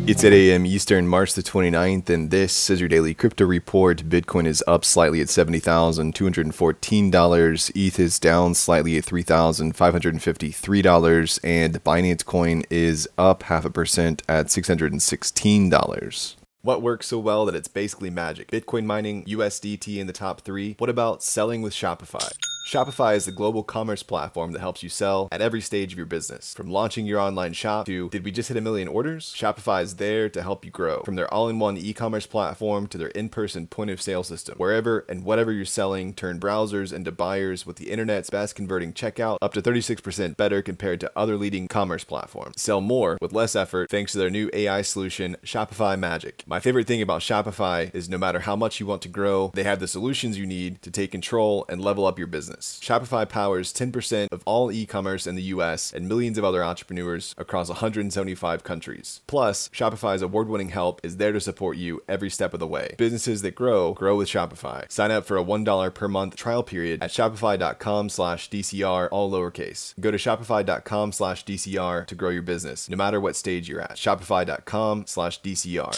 It's 8 a.m. Eastern, March the 29th, and this is your daily crypto report. Bitcoin is up slightly at $70,214. ETH is down slightly at $3,553, and Binance Coin is up 0.5% at $616. What works so well that it's basically magic? Bitcoin mining, USDT in the top 3. What about selling with Shopify? Shopify is the global commerce platform that helps you sell at every stage of your business. From launching your online shop to, did we just hit 1 million orders? Shopify is there to help you grow. From their all-in-one e-commerce platform to their in-person point-of-sale system. Wherever and whatever you're selling, turn browsers into buyers with the internet's best converting checkout, up to 36% better compared to other leading commerce platforms. Sell more with less effort thanks to their new AI solution, Shopify Magic. My favorite thing about Shopify is no matter how much you want to grow, they have the solutions you need to take control and level up your business. Shopify powers 10% of all e-commerce in the US and millions of other entrepreneurs across 175 countries. Plus, Shopify's award-winning help is there to support you every step of the way. Businesses that grow with Shopify. Sign up for a $1 per month trial period at shopify.com/DCR, all lowercase. Go to shopify.com/DCR to grow your business, no matter what stage you're at. Shopify.com/DCR.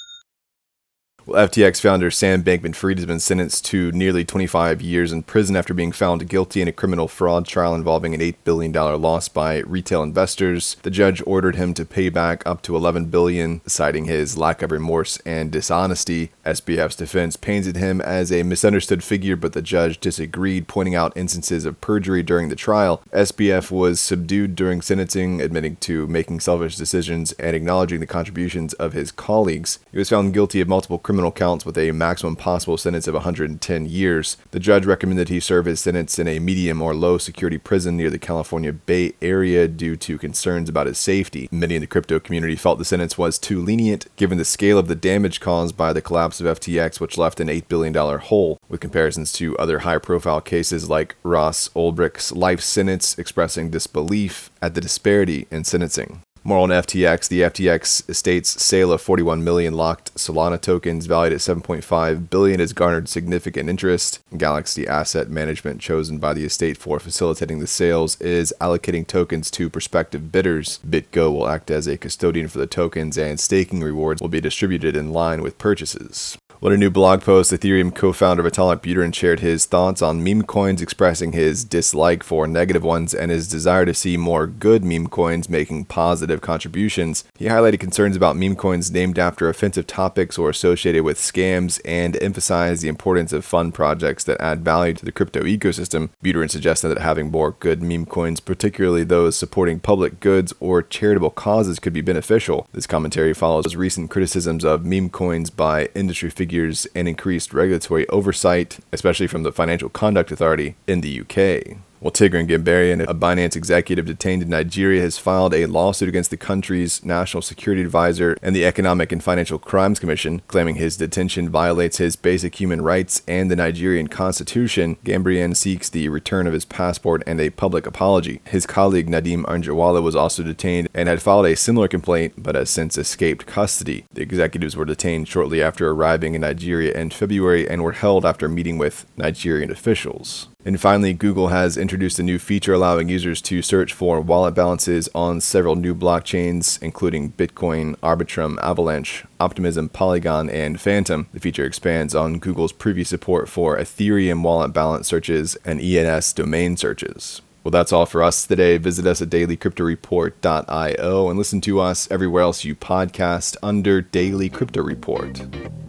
Well, FTX founder Sam Bankman-Fried has been sentenced to nearly 25 years in prison after being found guilty in a criminal fraud trial involving an $8 billion loss by retail investors. The judge ordered him to pay back up to $11 billion, citing his lack of remorse and dishonesty. SBF's defense painted him as a misunderstood figure, but the judge disagreed, pointing out instances of perjury during the trial. SBF was subdued during sentencing, admitting to making selfish decisions and acknowledging the contributions of his colleagues. He was found guilty of multiple criminal counts with a maximum possible sentence of 110 years. The judge recommended he serve his sentence in a medium or low security prison near the California Bay Area due to concerns about his safety. Many in the crypto community felt the sentence was too lenient given the scale of the damage caused by the collapse of FTX, which left an $8 billion hole, with comparisons to other high-profile cases like Ross Ulbricht's life sentence, expressing disbelief at the disparity in sentencing. More on FTX. The FTX estate's sale of 41 million locked Solana tokens valued at $7.5 billion has garnered significant interest. Galaxy Asset Management, chosen by the estate for facilitating the sales, is allocating tokens to prospective bidders. BitGo will act as a custodian for the tokens, and staking rewards will be distributed in line with purchases. In a new blog post, Ethereum co-founder Vitalik Buterin shared his thoughts on meme coins, expressing his dislike for negative ones and his desire to see more good meme coins making positive contributions. He highlighted concerns about meme coins named after offensive topics or associated with scams and emphasized the importance of fun projects that add value to the crypto ecosystem. Buterin suggested that having more good meme coins, particularly those supporting public goods or charitable causes, could be beneficial. This commentary follows recent criticisms of meme coins by industry figures and increased regulatory oversight, especially from the Financial Conduct Authority in the UK. Well, Tigran Gambaryan, a Binance executive detained in Nigeria, has filed a lawsuit against the country's national security advisor and the Economic and Financial Crimes Commission, claiming his detention violates his basic human rights and the Nigerian constitution. Gambaryan seeks the return of his passport and a public apology. His colleague Nadeem Anjarwalla was also detained and had filed a similar complaint, but has since escaped custody. The executives were detained shortly after arriving in Nigeria in February and were held after meeting with Nigerian officials. And finally, Google has introduced a new feature allowing users to search for wallet balances on several new blockchains, including Bitcoin, Arbitrum, Avalanche, Optimism, Polygon, and Phantom. The feature expands on Google's previous support for Ethereum wallet balance searches and ENS domain searches. Well, that's all for us today. Visit us at dailycryptoreport.io and listen to us everywhere else you podcast under Daily Crypto Report.